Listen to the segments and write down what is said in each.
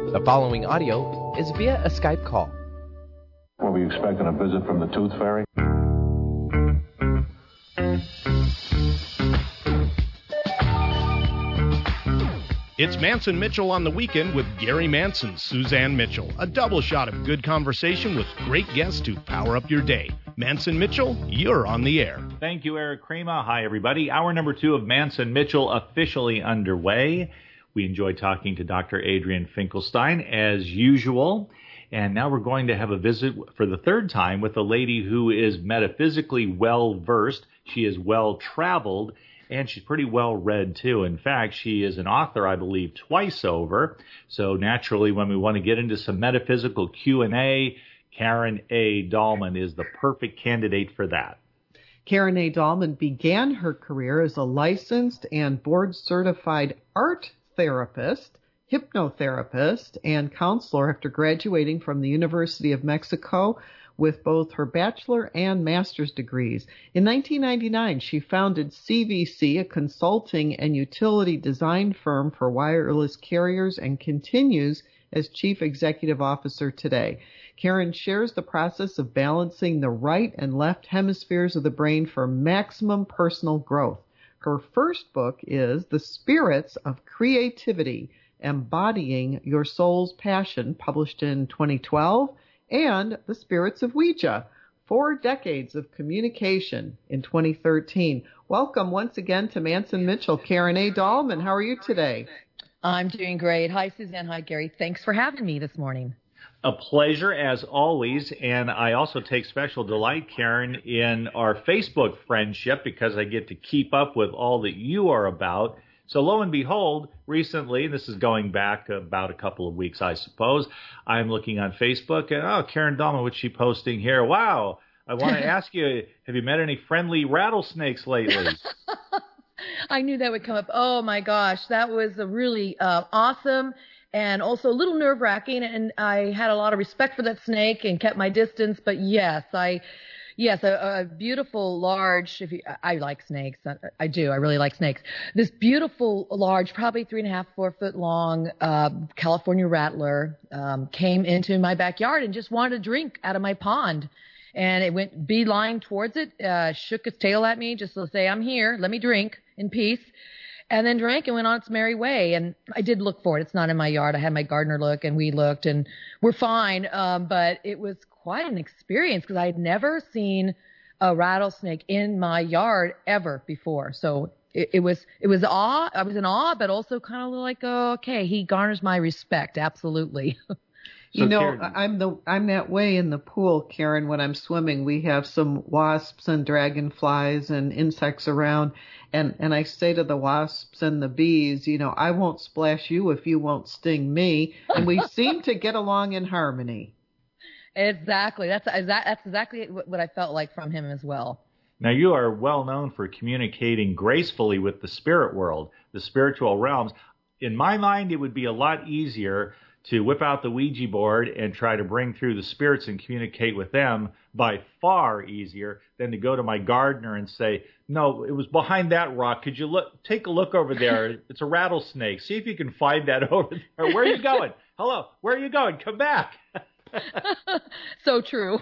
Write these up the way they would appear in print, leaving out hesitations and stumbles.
The following audio is via a Skype call. Were we expecting a visit from the Tooth Fairy? It's Manson Mitchell on the Weekend with Gary Manson, Suzanne Mitchell. A double shot of good conversation with great guests to power up your day. Manson Mitchell, you're on the air. Thank you, Eric Krema. Hi, everybody. Hour number 2 of Manson Mitchell officially underway. We enjoy talking to Dr. Adrian Finkelstein, as usual. And now we're going to have a visit for the third time with a lady who is metaphysically well-versed. She is well-traveled. And she's pretty well read, too. In fact, she is an author, I believe, twice over. So naturally, when we want to get into some metaphysical Q&A, Karen A. Dahlman is the perfect candidate for that. Karen A. Dahlman began her career as a licensed and board-certified art therapist, hypnotherapist, and counselor after graduating from the University of Mexico with both her bachelor and master's degrees. In 1999, she founded CVC, a consulting and utility design firm for wireless carriers, and continues as chief executive officer today. Karen shares the process of balancing the right and left hemispheres of the brain for maximum personal growth. Her first book is The Spirits of Creativity, Embodying Your Soul's Passion, published in 2012. And The Spirits of Ouija, 4 Decades of Communication in 2013. Welcome once again to Manson Mitchell. Karen A. Dahlman, how are you today? I'm doing great. Hi, Suzanne. Hi, Gary. Thanks for having me this morning. A pleasure, as always. And I also take special delight, Karen, in our Facebook friendship because I get to keep up with all that you are about. So lo and behold, recently, this is going back about a couple of weeks, I suppose, I'm looking on Facebook and, Karen Dahlman, what's she posting here? Wow, I want to ask you, have you met any friendly rattlesnakes lately? I knew that would come up. Oh, my gosh, that was a really awesome and also a little nerve-wracking, and I had a lot of respect for that snake and kept my distance, but yes, a beautiful, large, I like snakes. I do. I really like snakes. This beautiful, large, probably 3.5, 4 foot long California rattler came into my backyard and just wanted a drink out of my pond. And it went beeline towards it, shook its tail at me just to say, I'm here. Let me drink in peace. And then drank and went on its merry way. And I did look for it. It's not in my yard. I had my gardener look, and we looked, and we're fine. But it was quite an experience because I had never seen a rattlesnake in my yard ever before. So it was awe. I was in awe, but also kind of like, okay, he garners my respect. Absolutely. You know, Karen, I'm that way in the pool, Karen. When I'm swimming, we have some wasps and dragonflies and insects around, and I say to the wasps and the bees, you know, I won't splash you if you won't sting me, and we seem to get along in harmony. Exactly. That's exactly what I felt like from him as well. Now, you are well known for communicating gracefully with the spirit world, the spiritual realms. In my mind, it would be a lot easier to whip out the Ouija board and try to bring through the spirits and communicate with them, by far easier than to go to my gardener and say, no, it was behind that rock. Could you take a look over there? It's a rattlesnake. See if you can find that over there. Where are you going? Hello, where are you going? Come back. So true.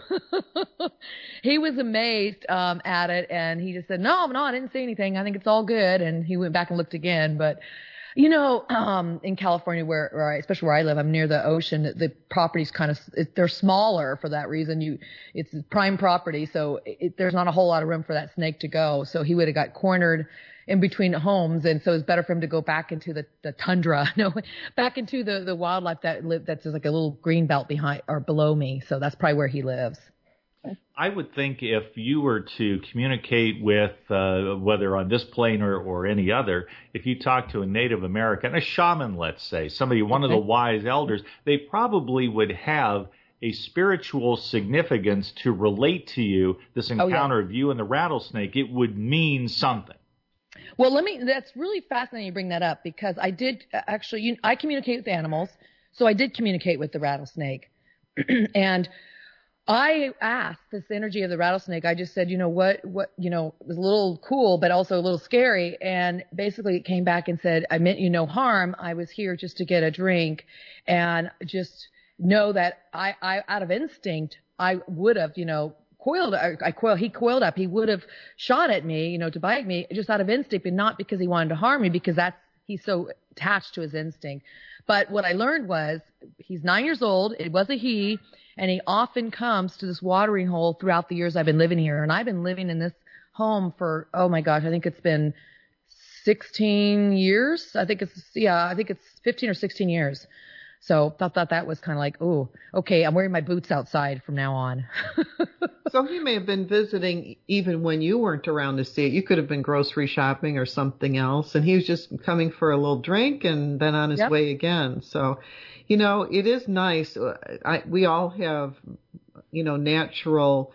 He was amazed at it, and he just said, no, I didn't see anything. I think it's all good. And he went back and looked again, but you know, in California, especially where I live, I'm near the ocean. The properties they're smaller for that reason. It's prime property, so there's not a whole lot of room for that snake to go. So he would have got cornered in between homes, and so it's better for him to go back into the tundra, back into the wildlife that's just like a little green belt behind or below me. So that's probably where he lives. I would think if you were to communicate with, whether on this plane or any other, if you talk to a Native American, a shaman, let's say, one of the wise elders, they probably would have a spiritual significance to relate to you, this encounter of you and the rattlesnake. It would mean something. Well, that's really fascinating you bring that up because I did I communicate with animals, so I did communicate with the rattlesnake. And I asked this energy of the rattlesnake. I just said, what, it was a little cool, but also a little scary. And basically it came back and said, I meant you no harm. I was here just to get a drink, and just know that I out of instinct, I would have, he coiled up. He would have shot at me, to bite me just out of instinct, but not because he wanted to harm me, because he's so attached to his instinct. But what I learned was he's 9 years old. It was a he. And he often comes to this watering hole throughout the years I've been living here. And I've been living in this home for, oh my gosh, I think it's been 16 years. I think it's 15 or 16 years. So thought that was kind of like, oh, okay, I'm wearing my boots outside from now on. So he may have been visiting even when you weren't around to see it. You could have been grocery shopping or something else. And he was just coming for a little drink and then on his way again. So, it is nice. We all have, natural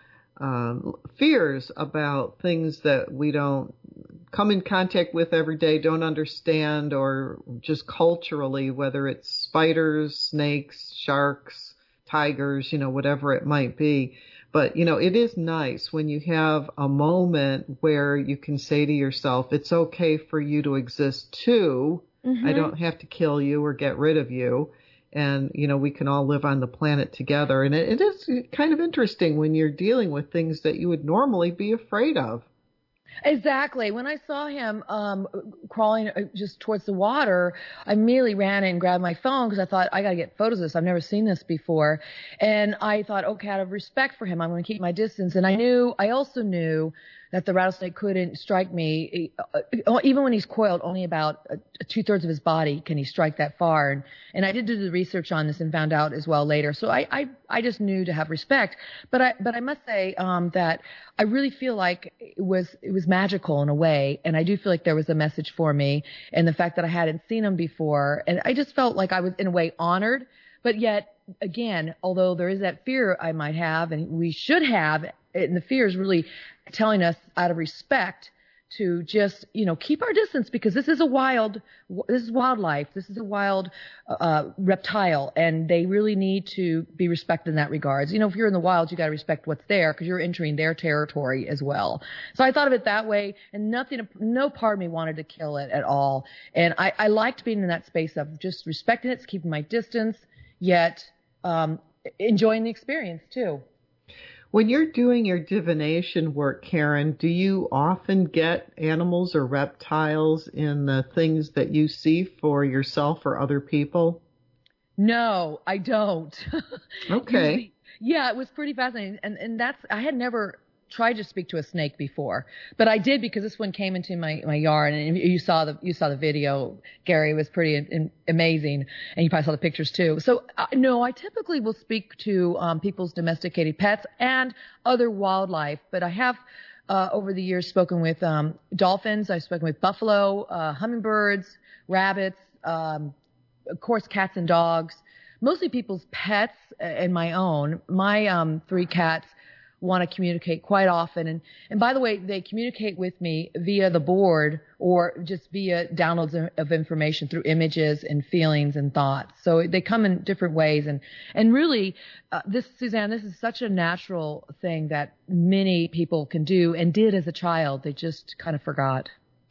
fears about things that we don't come in contact with every day, don't understand, or just culturally, whether it's spiders, snakes, sharks, tigers, whatever it might be. But, it is nice when you have a moment where you can say to yourself, it's okay for you to exist too. Mm-hmm. I don't have to kill you or get rid of you. And, we can all live on the planet together. And it is kind of interesting when you're dealing with things that you would normally be afraid of. Exactly. When I saw him crawling just towards the water, I immediately ran in and grabbed my phone because I thought, I got to get photos of this. I've never seen this before. And I thought, okay, out of respect for him, I'm going to keep my distance. And I also knew that the rattlesnake couldn't strike me, even when he's coiled, only about 2/3 of his body can he strike that far. And I did do the research on this and found out as well later. So I just knew to have respect. But I must say that I really feel like it was magical in a way. And I do feel like there was a message for me, and the fact that I hadn't seen him before. And I just felt like I was in a way honored, but yet again, although there is that fear I might have, and we should have, and the fear is really telling us out of respect to just, keep our distance, because this is wildlife. This is a wild reptile, and they really need to be respected in that regards. If you're in the wild, you got to respect what's there, because you're entering their territory as well. So I thought of it that way, and no part of me wanted to kill it at all. And I liked being in that space of just respecting it, keeping my distance, yet enjoying the experience too. When you're doing your divination work, Karen, do you often get animals or reptiles in the things that you see for yourself or other people? No, I don't. Okay. Yeah, it was pretty fascinating. And I had never tried to speak to a snake before, but I did, because this one came into my yard, and you saw the video, Gary. It was pretty amazing, and you probably saw the pictures too. So no, I typically will speak to people's domesticated pets and other wildlife, but I have over the years spoken with dolphins. I've spoken with buffalo, hummingbirds, rabbits, of course cats and dogs, mostly people's pets and my own. My 3 cats want to communicate quite often. And by the way, they communicate with me via the board or just via downloads of information through images and feelings and thoughts. So they come in different ways. And really, Suzanne, this is such a natural thing that many people can do and did as a child. They just kind of forgot.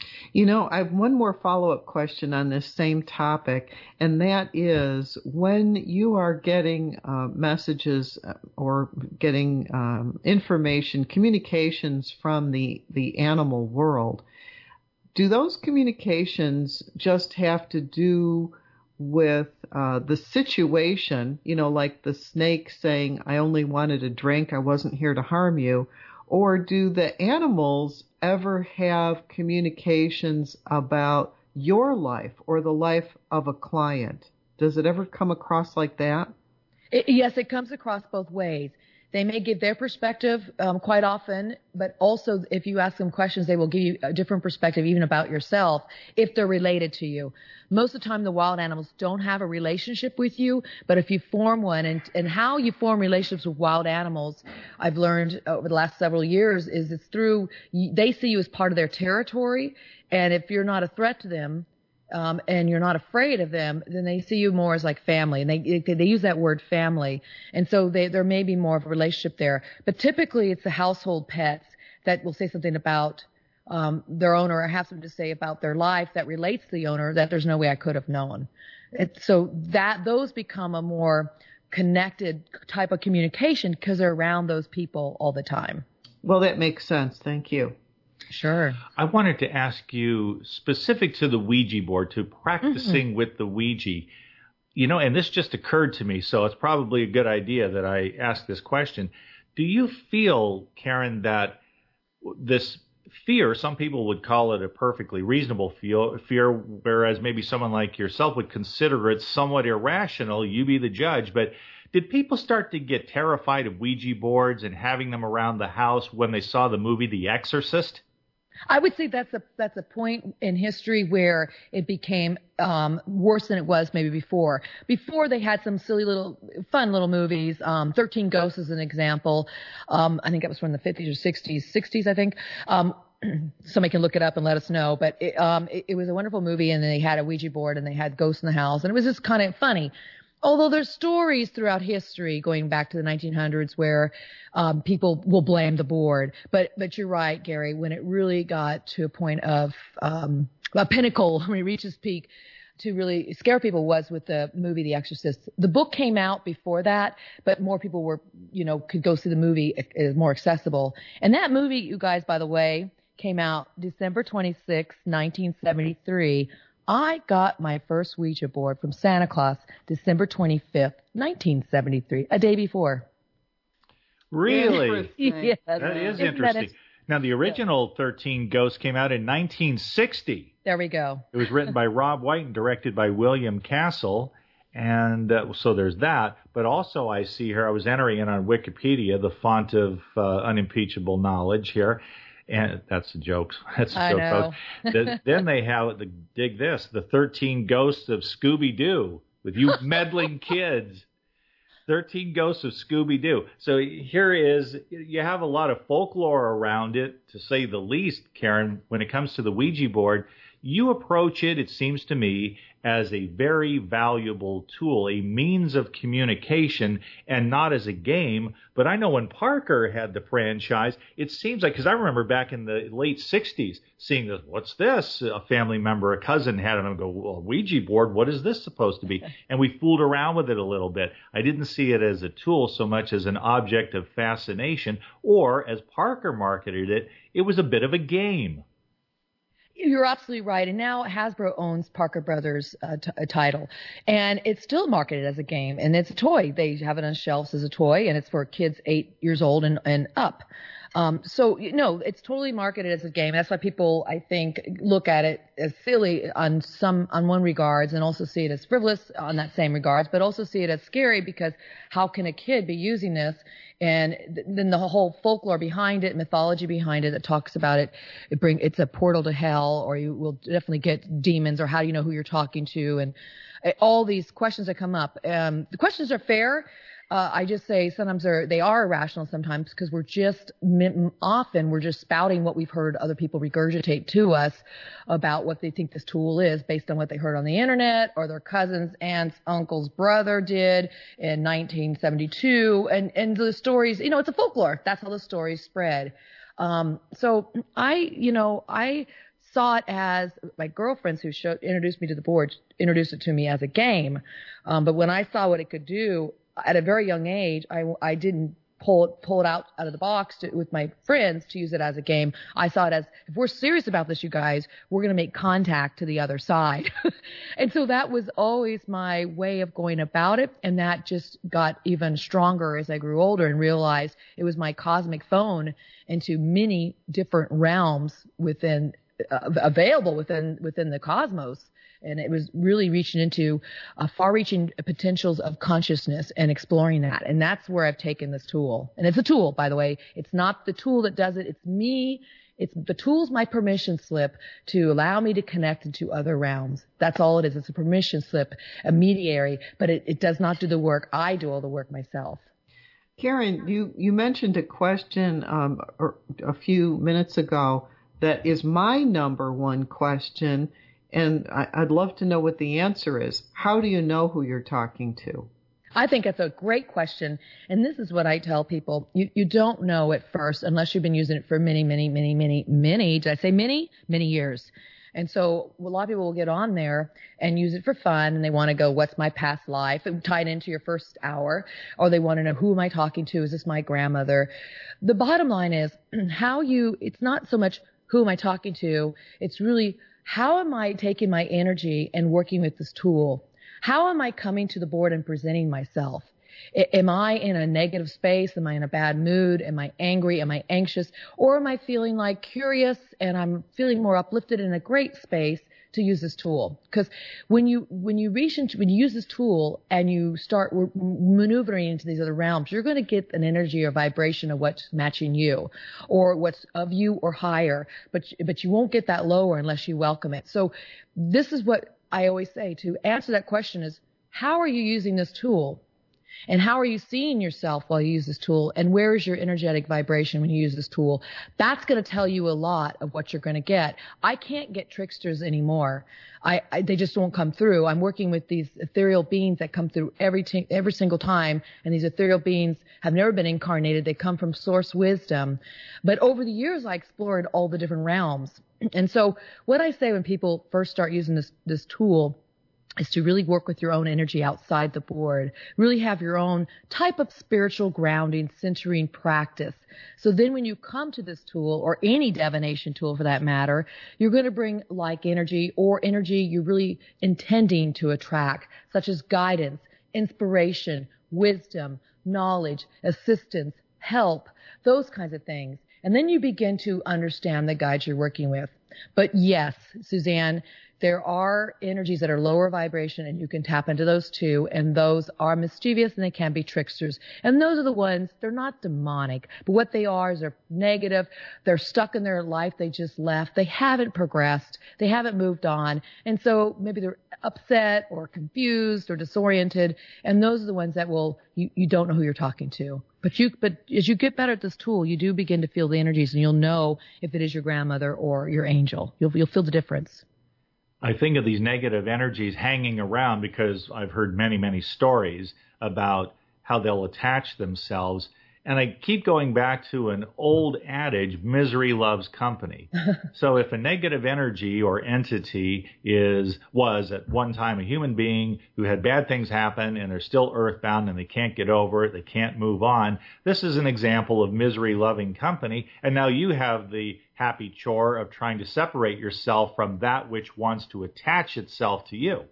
I have one more follow-up question on this same topic, and that is, when you are getting messages or getting information, communications from the animal world, do those communications just have to do with the situation, like the snake saying, I only wanted a drink, I wasn't here to harm you? Or do the animals ever have communications about your life or the life of a client? Does it ever come across like that? Yes, it comes across both ways. They may give their perspective quite often, but also if you ask them questions, they will give you a different perspective even about yourself if they're related to you. Most of the time, the wild animals don't have a relationship with you, but if you form one, and how you form relationships with wild animals, I've learned over the last several years, is it's through, they see you as part of their territory, and if you're not a threat to them, and you're not afraid of them, then they see you more as like family. And they use that word family. And so there may be more of a relationship there. But typically it's the household pets that will say something about their owner or have something to say about their life that relates to the owner that there's no way I could have known. So those become a more connected type of communication because they're around those people all the time. Well, that makes sense. Thank you. Sure. I wanted to ask you, specific to the Ouija board, to practicing with the Ouija, and this just occurred to me, so it's probably a good idea that I ask this question. Do you feel, Karen, that this fear, some people would call it a perfectly reasonable fear, whereas maybe someone like yourself would consider it somewhat irrational, you be the judge, but did people start to get terrified of Ouija boards and having them around the house when they saw the movie The Exorcist? I would say that's a point in history where it became worse than it was maybe before. Before they had some silly fun little movies. 13 Ghosts is an example. I think that was from the 50s or 60s, I think. Somebody can look it up and let us know. But it was a wonderful movie, and they had a Ouija board, and they had ghosts in the house, and it was just kind of funny. Although there's stories throughout history going back to the 1900s where people will blame the board. But you're right, Gary, when it really got to a point of a pinnacle, when it reached its peak to really scare people was with the movie The Exorcist. The book came out before that, but more people could go see the movie. It is more accessible. And that movie, you guys, by the way, came out December 26, 1973. I got my first Ouija board from Santa Claus December 25th, 1973, a day before. Really? Yes. That is interesting. Now, the original 13 Ghosts came out in 1960. There we go. It was written by Rob White and directed by William Castle. And so there's that. But also I see here, I was entering it on Wikipedia, the font of unimpeachable knowledge here. And that's a joke. That's a joke, folks. Then they have, dig this, the 13 Ghosts of Scooby-Doo with you meddling kids. 13 Ghosts of Scooby-Doo. So here is, you have a lot of folklore around it, to say the least, Karen. When it comes to the Ouija board, you approach it, it seems to me, as a very valuable tool, a means of communication, and not as a game. But I know when Parker had the franchise, it seems like, because I remember back in the late 60s seeing this, what's this? A family member, a cousin had it, and I go, well, a Ouija board, what is this supposed to be? And we fooled around with it a little bit. I didn't see it as a tool so much as an object of fascination, or as Parker marketed it, it was a bit of a game. You're absolutely right. And now Hasbro owns Parker Brothers title. And it's still marketed as a game. And it's a toy. They have it on shelves as a toy, and it's for kids 8 years old and up. So, it's totally marketed as a game. That's why people, I think, look at it as silly on one regards, and also see it as frivolous on that same regards, but also see it as scary, because how can a kid be using this? And then the whole folklore behind it, mythology behind it that talks about it, it's a portal to hell, or you will definitely get demons, or how do you know who you're talking to? And all these questions that come up. The questions are fair. I just say sometimes they are irrational sometimes, because we're just spouting what we've heard other people regurgitate to us about what they think this tool is based on what they heard on the internet, or their cousin's aunt's uncle's brother did in 1972. And the stories, it's a folklore. That's how the stories spread. So I saw it as my girlfriends who introduced me to the board, introduced it to me as a game. But when I saw what it could do, at a very young age, I didn't pull it out of the box with my friends to use it as a game. I saw it as, if we're serious about this, you guys, we're going to make contact to the other side. And so that was always my way of going about it. And that just got even stronger as I grew older and realized it was my cosmic phone into many different realms available within the cosmos. And it was really reaching into far-reaching potentials of consciousness and exploring that. And that's where I've taken this tool. And it's a tool, by the way. It's not the tool that does it. It's me. The tool's my permission slip to allow me to connect into other realms. That's all it is. It's a permission slip, a mediary, but it does not do the work. I do all the work myself. Karen, you mentioned a question a few minutes ago that is my number one question. And I'd love to know what the answer is. How do you know who you're talking to? I think it's a great question. And this is what I tell people. You don't know at first unless you've been using it for many, did I say many? Many years. And so a lot of people will get on there and use it for fun, and they want to go, what's my past life? And tie it into your first hour. Or they want to know, who am I talking to? Is this my grandmother? The bottom line is it's not so much who am I talking to, it's really how am I taking my energy and working with this tool? How am I coming to the board and presenting myself? Am I in a negative space? Am I in a bad mood? Am I angry? Am I anxious? Or am I feeling like curious and I'm feeling more uplifted in a great space to use this tool? Because when you use this tool and you start maneuvering into these other realms, you're going to get an energy or vibration of what's matching you or what's of you or higher, but you won't get that lower unless you welcome it. So this is what I always say to answer that question is, how are you using this tool? And how are you seeing yourself while you use this tool? And where is your energetic vibration when you use this tool? That's going to tell you a lot of what you're going to get. I can't get tricksters anymore. They just won't come through. I'm working with these ethereal beings that come through every single time. And these ethereal beings have never been incarnated. They come from source wisdom. But over the years, I explored all the different realms. And so what I say when people first start using this tool is to really work with your own energy outside the board, really have your own type of spiritual grounding, centering practice. So then when you come to this tool, or any divination tool for that matter, you're going to bring like energy or energy you're really intending to attract, such as guidance, inspiration, wisdom, knowledge, assistance, help, those kinds of things. And then you begin to understand the guides you're working with. But yes, Suzanne, there are energies that are lower vibration, and you can tap into those too, and those are mischievous and they can be tricksters. And those are the ones, they're not demonic, but what they are is they're negative, they're stuck in their life they just left, they haven't progressed, they haven't moved on, and so maybe they're upset or confused or disoriented, and those are the ones that you don't know who you're talking to. But as you get better at this tool, you do begin to feel the energies, and you'll know if it is your grandmother or your angel. You'll feel the difference. I think of these negative energies hanging around because I've heard many, many stories about how they'll attach themselves. And I keep going back to an old adage, misery loves company. So if a negative energy or entity was at one time a human being who had bad things happen and they're still earthbound and they can't get over it, they can't move on, this is an example of misery loving company. And now you have the happy chore of trying to separate yourself from that which wants to attach itself to you.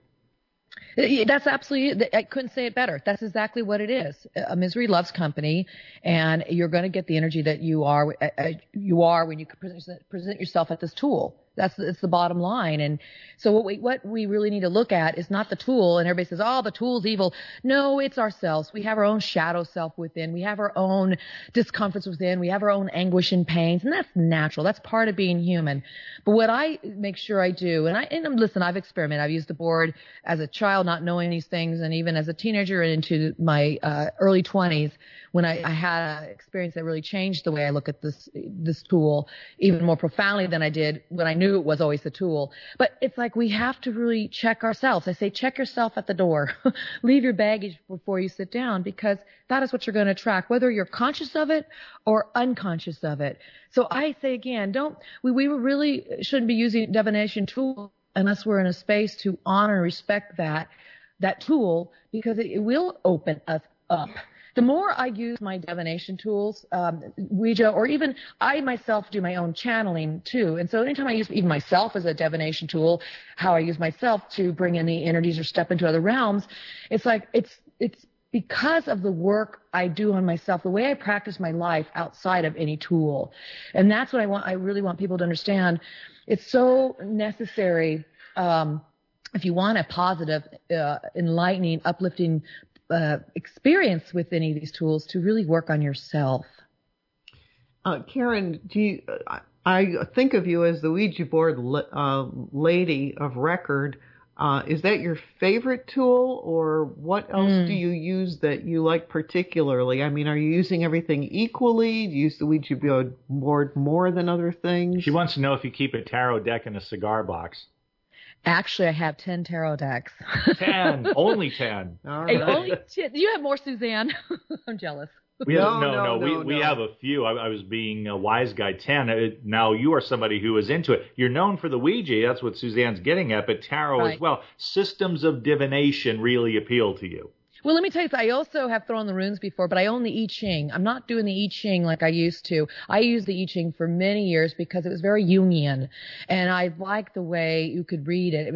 That's absolutely, I couldn't say it better. That's exactly what it is. A misery loves company, and you're going to get the energy that you are when you present yourself at this tool. It's the bottom line. And so what we really need to look at is not the tool. And everybody says, oh, the tool's evil. No, it's ourselves. We have our own shadow self within. We have our own discomforts within. We have our own anguish and pains. And that's natural. That's part of being human. But what I make sure I do, listen, I've experimented. I've used the board as a child, not knowing these things. And even as a teenager and into my early 20s, when I had an experience that really changed the way I look at this tool even more profoundly than I did when I knew it was always the tool. But it's like we have to really check ourselves. I say check yourself at the door. Leave your baggage before you sit down, because that is what you're going to attract, whether you're conscious of it or unconscious of it. So I say again, we really shouldn't be using divination tool unless we're in a space to honor and respect that tool, because it will open us up. The more I use my divination tools, Ouija, or even I myself do my own channeling too. And so anytime I use even myself as a divination tool, how I use myself to bring in the energies or step into other realms, it's like it's because of the work I do on myself, the way I practice my life outside of any tool. And that's what I really want people to understand. It's so necessary if you want a positive, enlightening, uplifting experience with any of these tools, to really work on yourself. Karen, I think of you as the Ouija board lady of record. Is that your favorite tool, or what else do you use that you like particularly? I mean, are you using everything equally? Do you use the Ouija board more than other things? She wants to know if you keep a tarot deck in a cigar box. Actually, I have 10 tarot decks. 10, only 10. All Hey, right. only 10. You have more, Suzanne. I'm jealous. We have, No, we no. have a few. I was being a wise guy. 10. Now you are somebody who is into it. You're known for the Ouija. That's what Suzanne's getting at, but tarot Right. as well. Systems of divination really appeal to you. Well, let me tell you, I also have thrown the runes before, but I own the I Ching. I'm not doing the I Ching like I used to. I used the I Ching for many years because it was very Jungian, and I liked the way you could read it. It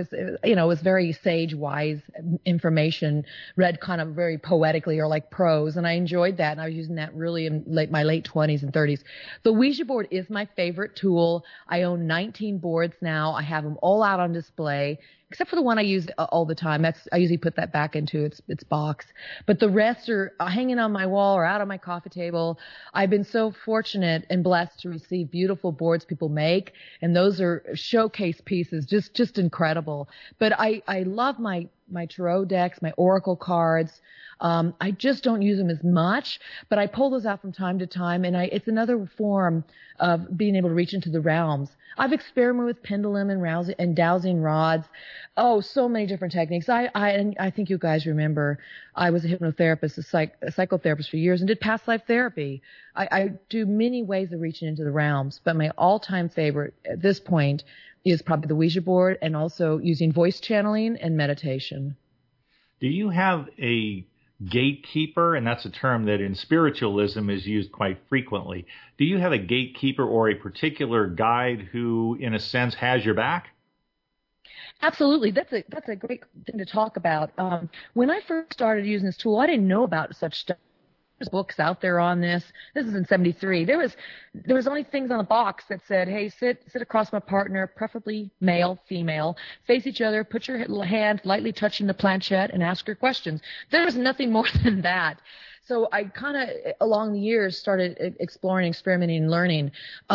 was very sage, wise information, read kind of very poetically or like prose, and I enjoyed that. And I was using that really in my late 20s and 30s. The Ouija board is my favorite tool. I own 19 boards now. I have them all out on display, except for the one I use all the time. I usually put that back into its box. But the rest are hanging on my wall or out on my coffee table. I've been so fortunate and blessed to receive beautiful boards people make, and those are showcase pieces, just incredible. But I love my tarot decks, my oracle cards. I just don't use them as much, but I pull those out from time to time, and it's another form of being able to reach into the realms. I've experimented with pendulum and dowsing rods. Oh, so many different techniques. I think you guys remember I was a hypnotherapist, a psychotherapist for years, and did past life therapy. I do many ways of reaching into the realms, but my all-time favorite at this point is probably the Ouija board, and also using voice channeling and meditation. Do you have a gatekeeper? And that's a term that in spiritualism is used quite frequently. Do you have a gatekeeper or a particular guide who, in a sense, has your back? Absolutely. That's a great thing to talk about. When I first started using this tool, I didn't know about such stuff. There's books out there on this. This is in 73. There was only things on the box that said, hey, sit across my partner, preferably male, female, face each other, put your hand lightly touching the planchette, and ask your questions. There was nothing more than that. So I kind of, along the years, started exploring, experimenting, and learning.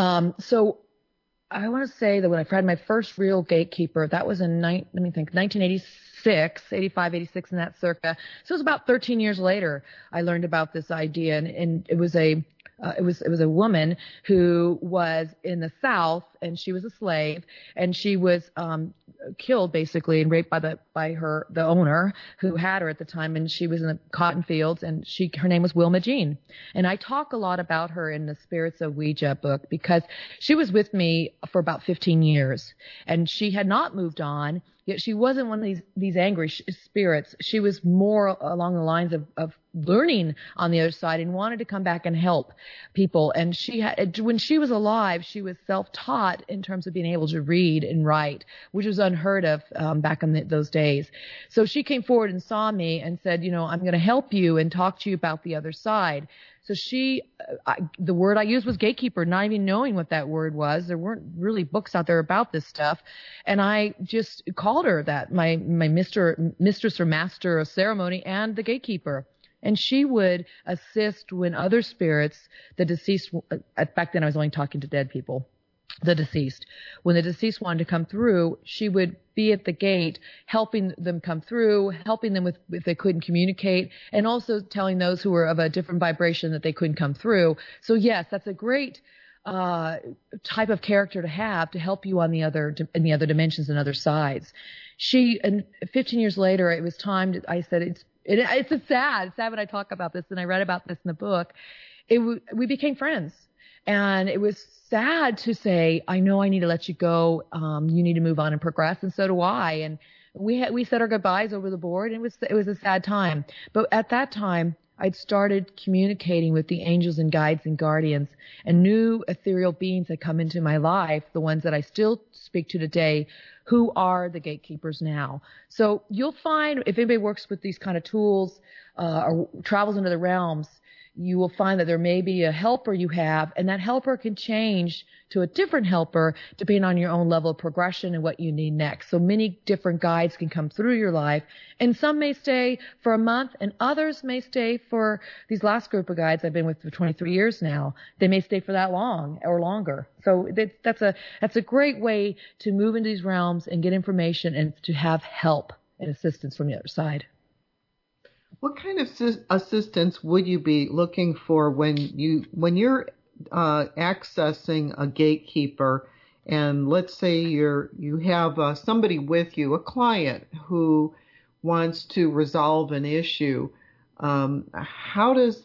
So I want to say that when I had my first real gatekeeper, that was in 1986, 85, 86, in that circa. So it was about 13 years later I learned about this idea, and it was a woman who was in the South, and she was a slave, and she was killed basically and raped by the owner who had her at the time, and she was in the cotton fields, and her name was Wilma Jean. And I talk a lot about her in the Spirits of Ouija book because she was with me for about 15 years, and she had not moved on. Yet she wasn't one of these angry spirits. She was more along the lines of learning on the other side and wanted to come back and help people. And when she was alive, she was self-taught in terms of being able to read and write, which was unheard of back in those days. So she came forward and saw me and said, I'm going to help you and talk to you about the other side. So the word I used was gatekeeper, not even knowing what that word was. There weren't really books out there about this stuff. And I just called her that, my mistress or master of ceremony and the gatekeeper. And she would assist when other spirits, the deceased, back then I was only talking to dead people, the deceased. When the deceased wanted to come through, she would be at the gate, helping them come through, helping them with if they couldn't communicate, and also telling those who were of a different vibration that they couldn't come through. So yes, that's a great type of character to have to help you in the other dimensions and other sides. And 15 years later, it was time. I said it's sad when I talk about this, and I read about this in the book. We became friends. And it was sad to say, I know I need to let you go. You need to move on and progress. And so do I. And we said our goodbyes over the board. And it was a sad time. But at that time, I'd started communicating with the angels and guides and guardians, and new ethereal beings had come into my life, the ones that I still speak to today, who are the gatekeepers now. So you'll find if anybody works with these kind of tools or travels into the realms, you will find that there may be a helper you have, and that helper can change to a different helper depending on your own level of progression and what you need next. So many different guides can come through your life, and some may stay for a month, and others may stay for these last group of guides I've been with for 23 years now. They may stay for that long or longer. So that's a great way to move into these realms and get information and to have help and assistance from the other side. What kind of assistance would you be looking for when you're accessing a gatekeeper and let's say you have somebody with you, a client who wants to resolve an issue, how does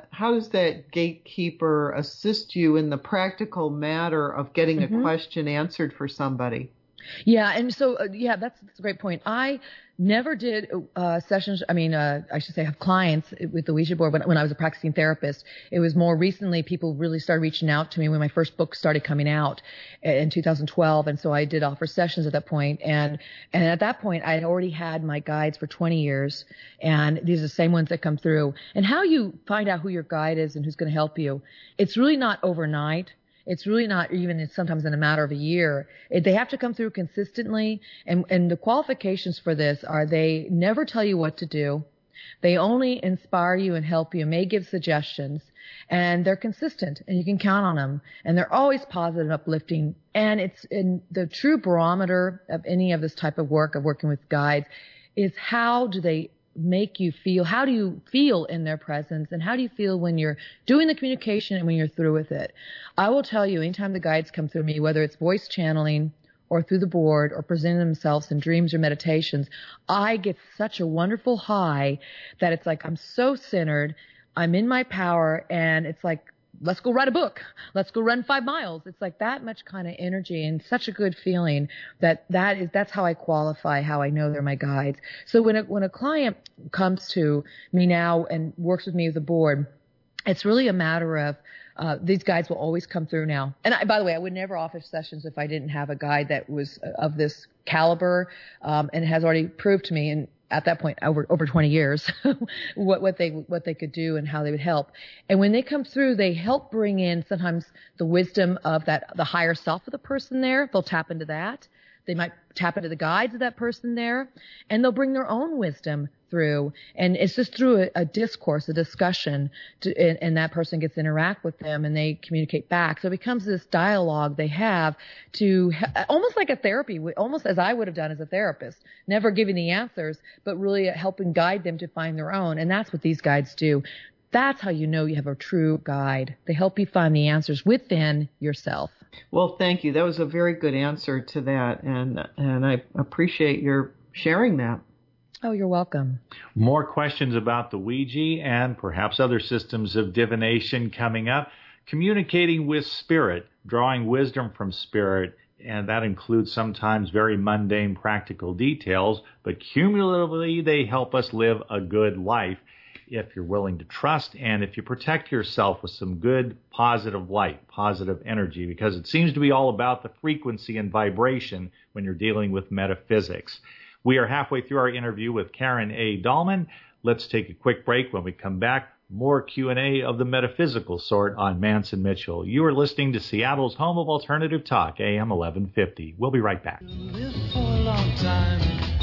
that gatekeeper assist you in the practical matter of getting a question answered for somebody? Yeah, and so that's a great point. I never did sessions. I should say have clients with the Ouija board when I was a practicing therapist. It was more recently people really started reaching out to me when my first book started coming out in 2012, and so I did offer sessions at that point. And at that point, I had already had my guides for 20 years, and these are the same ones that come through. And how you find out who your guide is and who's going to help you, it's really not overnight. It's really not even sometimes in a matter of a year. They have to come through consistently. And the qualifications for this are they never tell you what to do. They only inspire you and help you, may give suggestions. And they're consistent and you can count on them. And they're always positive and uplifting. And it's in the true barometer of any of this type of work of working with guides is how do they make you feel? How do you feel in their presence? And how do you feel when you're doing the communication and when you're through with it? I will tell you, anytime the guides come through me, whether it's voice channeling or through the board or presenting themselves in dreams or meditations, I get such a wonderful high that it's like I'm so centered, I'm in my power, and it's like, let's go write a book. Let's go run 5 miles. It's like that much kind of energy and such a good feeling that's how I qualify, how I know they're my guides. So when a client comes to me now and works with me with the board, it's really a matter of these guides will always come through now. And by the way, I would never offer sessions if I didn't have a guide that was of this caliber and has already proved to me, and at that point over 20 years, what they could do and how they would help. And when they come through, they help bring in sometimes the wisdom of the higher self of the person there. They'll tap into that. They might tap into the guides of that person there, and they'll bring their own wisdom through. And it's just through a discourse, a discussion, and that person gets to interact with them and they communicate back. So it becomes this dialogue they have to almost like a therapy, almost as I would have done as a therapist, never giving the answers, but really helping guide them to find their own. And that's what these guides do. That's how you know you have a true guide. They help you find the answers within yourself. Well, thank you. That was a very good answer to that, and I appreciate your sharing that. Oh, you're welcome. More questions about the Ouija and perhaps other systems of divination coming up. Communicating with spirit, drawing wisdom from spirit, and that includes sometimes very mundane practical details, but cumulatively they help us live a good life if you're willing to trust and if you protect yourself with some good positive light, positive energy, because it seems to be all about the frequency and vibration when you're dealing with metaphysics. We are halfway through our interview with Karen A. Dahlman. Let's take a quick break. When we come back, more Q&A of the metaphysical sort on Mance and Mitchell. You are listening to Seattle's home of alternative talk, AM 1150. We'll be right back. Live for a long time,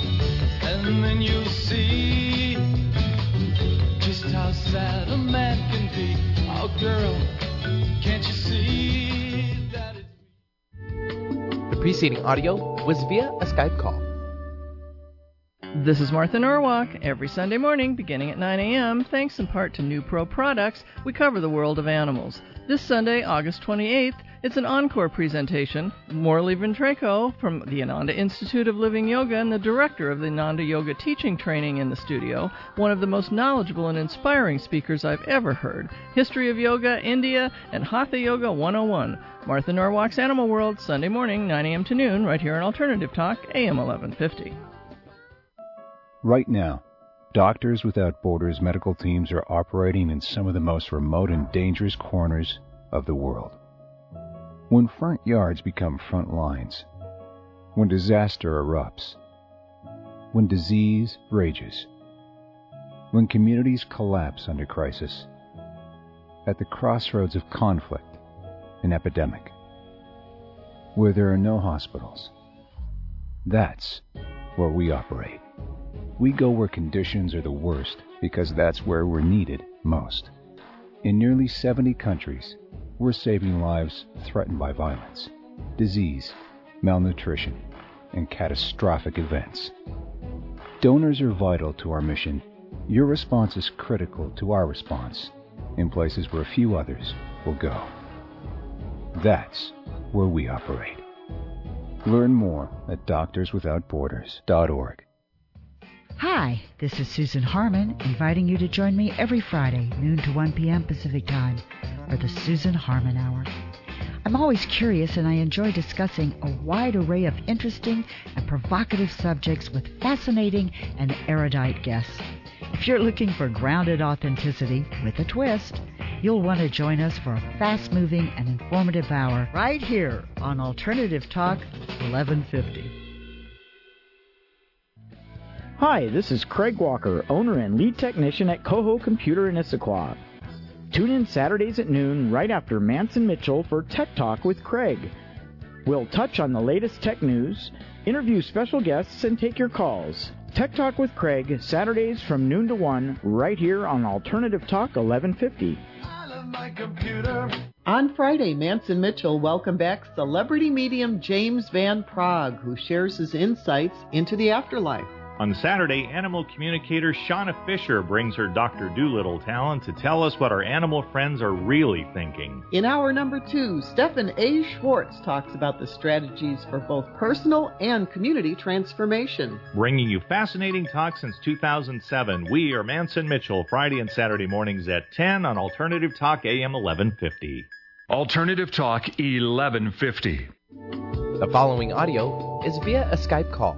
and then you'll see just how sad a man can be. Oh, girl, can't you see that it's... The preceding audio was via a Skype call. This is Martha Norwalk. Every Sunday morning, beginning at 9 a.m., thanks in part to New Pro Products, we cover the world of animals. This Sunday, August 28th, it's an encore presentation. Morley Ventreco from the Ananda Institute of Living Yoga and the director of the Ananda Yoga teaching training in the studio, one of the most knowledgeable and inspiring speakers I've ever heard. History of Yoga, India, and Hatha Yoga 101. Martha Norwalk's Animal World, Sunday morning, 9 a.m. to noon, right here on Alternative Talk, AM 1150. Right now, Doctors Without Borders medical teams are operating in some of the most remote and dangerous corners of the world. When front yards become front lines, when disaster erupts, when disease rages, when communities collapse under crisis, at the crossroads of conflict and epidemic, where there are no hospitals, that's where we operate. We go where conditions are the worst because that's where we're needed most. In nearly 70 countries, we're saving lives threatened by violence, disease, malnutrition, and catastrophic events. Donors are vital to our mission. Your response is critical to our response in places where few others will go. That's where we operate. Learn more at doctorswithoutborders.org. Hi, this is Susan Harmon, inviting you to join me every Friday, noon to 1 p.m. Pacific Time, for the Susan Harmon Hour. I'm always curious, and I enjoy discussing a wide array of interesting and provocative subjects with fascinating and erudite guests. If you're looking for grounded authenticity with a twist, you'll want to join us for a fast-moving and informative hour right here on Alternative Talk 1150. Hi, this is Craig Walker, owner and lead technician at Coho Computer in Issaquah. Tune in Saturdays at noon right after Manson Mitchell for Tech Talk with Craig. We'll touch on the latest tech news, interview special guests, and take your calls. Tech Talk with Craig, Saturdays from noon to 1, right here on Alternative Talk 1150. On Friday, Manson Mitchell welcomed back celebrity medium James Van Praagh, who shares his insights into the afterlife. On Saturday, animal communicator Shauna Fisher brings her Dr. Dolittle talent to tell us what our animal friends are really thinking. In hour number 2, Stephan A. Schwartz talks about the strategies for both personal and community transformation. Bringing you fascinating talk since 2007, we are Manson Mitchell, Friday and Saturday mornings at 10 on Alternative Talk AM 1150. Alternative Talk 1150. The following audio is via a Skype call.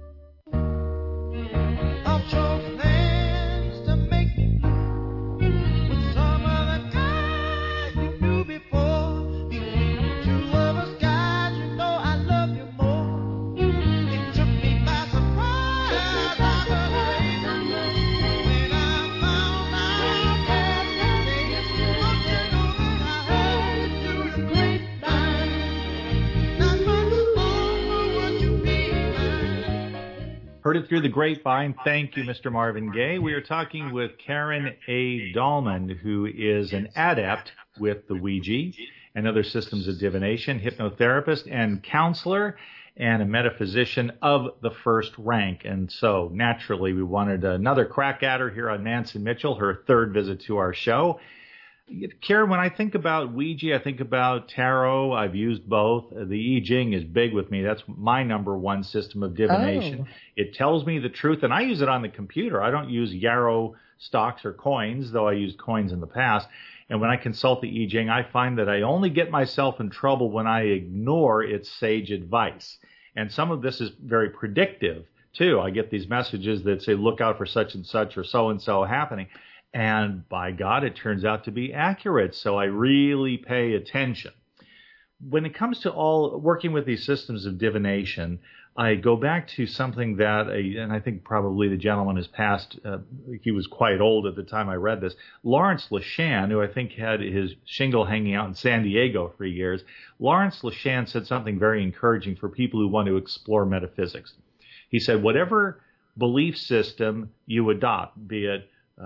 Heard it through the grapevine. Thank you, Mr. Marvin Gaye. We are talking with Karen A. Dahlman, who is an adept with the Ouija and other systems of divination, hypnotherapist and counselor, and a metaphysician of the first rank. And so, naturally, we wanted another crack at her here on Manson Mitchell, her third visit to our show. Karen, when I think about Ouija, I think about tarot. I've used both. The I Ching is big with me. That's my number one system of divination. Oh. It tells me the truth, and I use it on the computer. I don't use Yarrow stocks or coins, though I used coins in the past. And when I consult the I Ching, I find that I only get myself in trouble when I ignore its sage advice. And some of this is very predictive, too. I get these messages that say, look out for such and such or so-and-so happening. And by God, it turns out to be accurate, so I really pay attention. When it comes to all working with these systems of divination, I go back to something that, and I think probably the gentleman has passed, he was quite old at the time I read this, Lawrence LeShan, who I think had his shingle hanging out in San Diego for years. Lawrence LeShan said something very encouraging for people who want to explore metaphysics. He said, whatever belief system you adopt, be it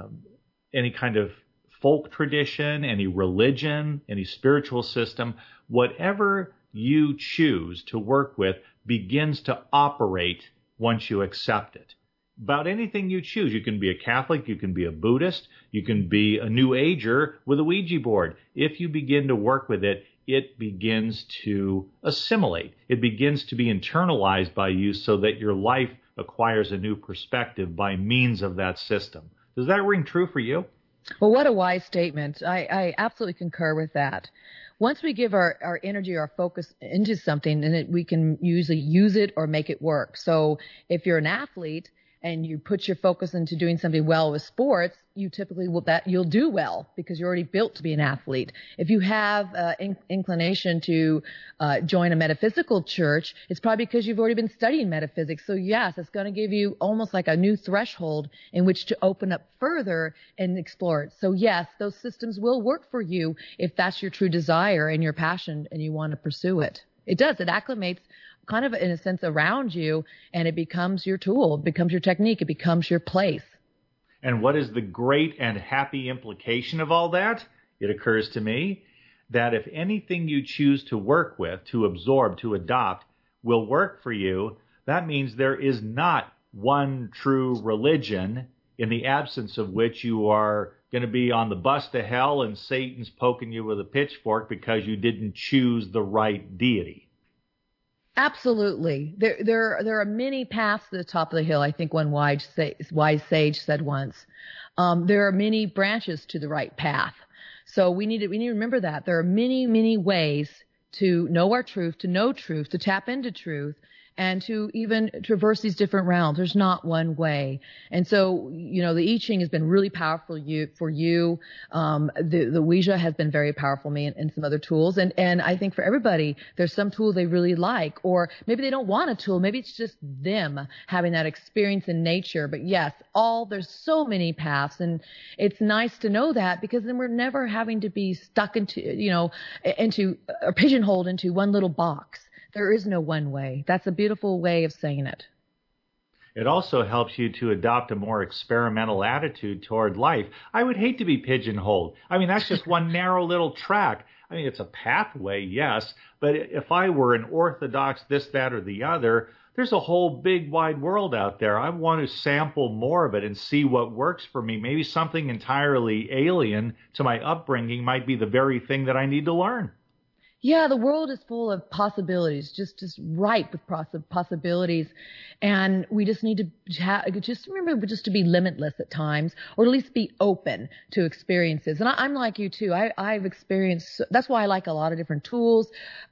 any kind of folk tradition, any religion, any spiritual system, whatever you choose to work with begins to operate once you accept it. About anything you choose. You can be a Catholic, you can be a Buddhist, you can be a New Ager with a Ouija board. If you begin to work with it, it begins to assimilate. It begins to be internalized by you so that your life acquires a new perspective by means of that system. Does that ring true for you? Well, what a wise statement. I absolutely concur with that. Once we give our energy, our focus into something, then we can usually use it or make it work. So if you're an athlete and you put your focus into doing something well with sports, you typically you'll do well because you're already built to be an athlete. If you have inclination to join a metaphysical church, it's probably because you've already been studying metaphysics. So yes, it's going to give you almost like a new threshold in which to open up further and explore it. So yes, those systems will work for you if that's your true desire and your passion and you want to pursue it. It does. It acclimates kind of in a sense around you, and it becomes your tool, it becomes your technique, it becomes your place. And what is the great and happy implication of all that? It occurs to me that if anything you choose to work with, to absorb, to adopt, will work for you, that means there is not one true religion in the absence of which you are going to be on the bus to hell and Satan's poking you with a pitchfork because you didn't choose the right deity. Absolutely. There are many paths to the top of the hill. I think one wise sage said once. There are many branches to the right path. So we need to remember that there are many, many ways to know our truth, to tap into truth, and to even traverse these different realms. There's not one way. And so, the I Ching has been really powerful for you. The Ouija has been very powerful for me and some other tools. And I think for everybody, there's some tool they really like, or maybe they don't want a tool. Maybe it's just them having that experience in nature. But yes, there's so many paths, and it's nice to know that, because then we're never having to be stuck into or pigeonholed into one little box. There is no one way. That's a beautiful way of saying it. It also helps you to adopt a more experimental attitude toward life. I would hate to be pigeonholed. I mean, that's just one narrow little track. I mean, it's a pathway, yes, but if I were an orthodox this, that, or the other, there's a whole big wide world out there. I want to sample more of it and see what works for me. Maybe something entirely alien to my upbringing might be the very thing that I need to learn. Yeah, the world is full of possibilities, just ripe with possibilities, and we just need to just remember just to be limitless at times, or at least be open to experiences. And I'm like you too. I've experienced. That's why I like a lot of different tools.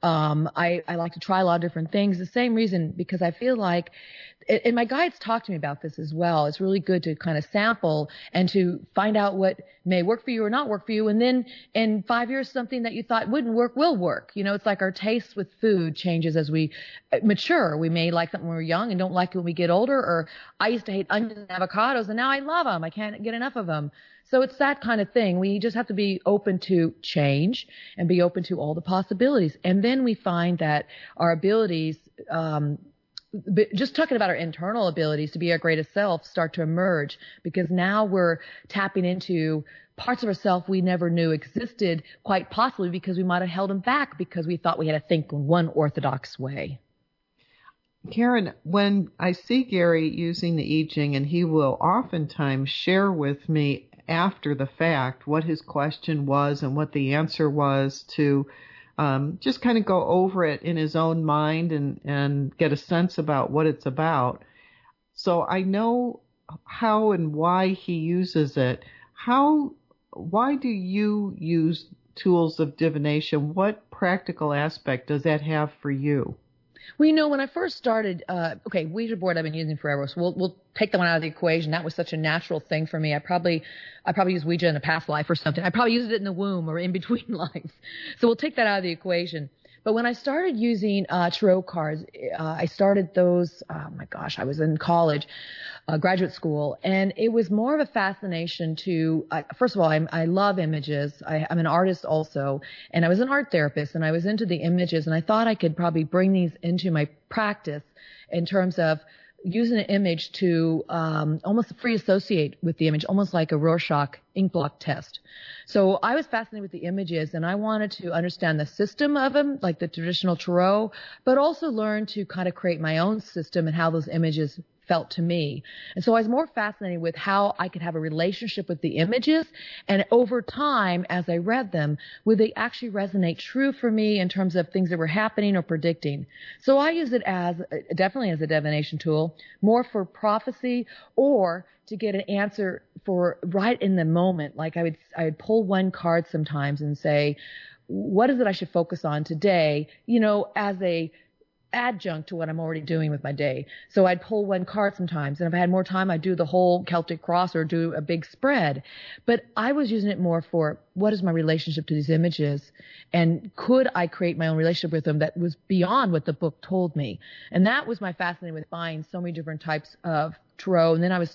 I like to try a lot of different things. The same reason, because I feel like. And my guides talk to me about this as well. It's really good to kind of sample and to find out what may work for you or not work for you. And then in 5 years, something that you thought wouldn't work will work. It's like our taste with food changes as we mature. We may like something when we're young and don't like it when we get older. Or I used to hate onions and avocados, and now I love them. I can't get enough of them. So it's that kind of thing. We just have to be open to change and be open to all the possibilities. And then we find that our abilities, just talking about our internal abilities to be our greatest self, start to emerge, because now we're tapping into parts of ourselves we never knew existed, quite possibly because we might have held them back because we thought we had to think in one orthodox way. Karen, when I see Gary using the I Ching, and he will oftentimes share with me after the fact what his question was and what the answer was, to just kind of go over it in his own mind and get a sense about what it's about. So I know how and why he uses it. Why do you use tools of divination? What practical aspect does that have for you? Well, when I first started, Ouija board I've been using forever, so we'll take that one out of the equation. That was such a natural thing for me. I probably used Ouija in a past life or something. I probably used it in the womb or in between lives. So we'll take that out of the equation. But when I started using tarot cards, I started those, I was in college, graduate school, and it was more of a fascination to, first of all, I love images. I'm an artist also, and I was an art therapist, and I was into the images, and I thought I could probably bring these into my practice in terms of using an image to almost free associate with the image, almost like a Rorschach ink block test. So I was fascinated with the images, and I wanted to understand the system of them, like the traditional tarot, but also learn to kind of create my own system and how those images felt to me. And so I was more fascinated with how I could have a relationship with the images, and over time, as I read them, would they actually resonate true for me in terms of things that were happening or predicting. So I use it definitely as a divination tool, more for prophecy, or to get an answer for right in the moment. Like I would pull one card sometimes and say, what is it I should focus on today, as a adjunct to what I'm already doing with my day. So I'd pull one card sometimes, and if I had more time, I'd do the whole Celtic cross or do a big spread. But I was using it more for what is my relationship to these images, and could I create my own relationship with them that was beyond what the book told me. And that was my fascinating with buying so many different types of tarot. And then I was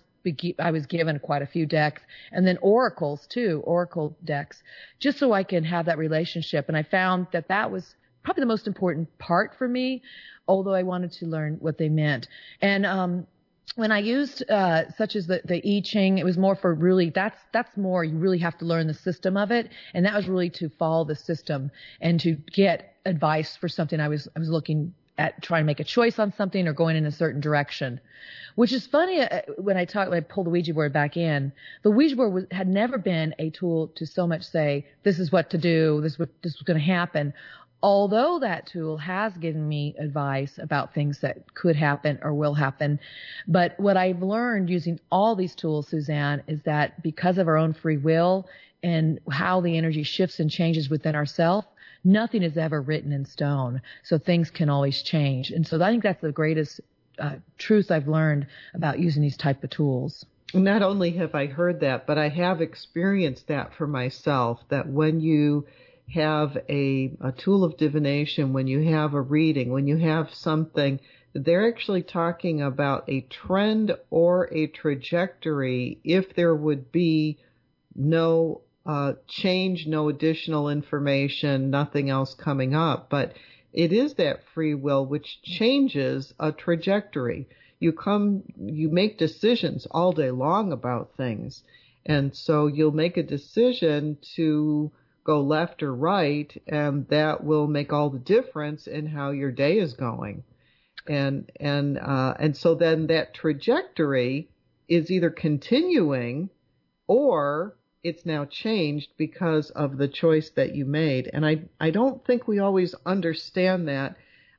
given quite a few decks, and then oracles too, oracle decks, just so I can have that relationship. And I found that was probably the most important part for me, although I wanted to learn what they meant. And when I used such as the I Ching, it was more for really, that's more, you really have to learn the system of it. And that was really to follow the system and to get advice for something I was looking at, trying to make a choice on something or going in a certain direction. Which is funny, when I pull the Ouija board back in, the Ouija board had never been a tool to so much say, this is what to do, this was going to happen. although that tool has given me advice about things that could happen or will happen. But what I've learned using all these tools, Suzanne, is that because of our own free will and how the energy shifts and changes within ourselves, nothing is ever written in stone. So things can always change. And so I think that's the greatest truth I've learned about using these type of tools. Not only have I heard that, but I have experienced that for myself, that when you have a tool of divination, when you have a reading, when you have something, they're actually talking about a trend or a trajectory if there would be no change, no additional information, nothing else coming up. But it is that free will which changes a trajectory. You make decisions all day long about things. And so you'll make a decision to go left or right, and that will make all the difference in how your day is going. And so then that trajectory is either continuing or it's now changed because of the choice that you made. And I don't think we always understand that.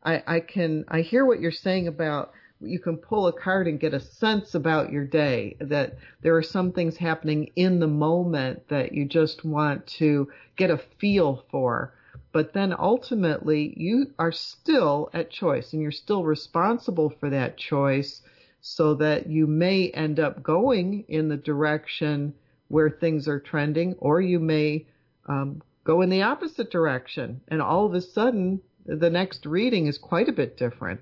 I hear what you're saying about you can pull a card and get a sense about your day, that there are some things happening in the moment that you just want to get a feel for. But then ultimately you are still at choice and you're still responsible for that choice, so that you may end up going in the direction where things are trending, or you may go in the opposite direction. And all of a sudden the next reading is quite a bit different.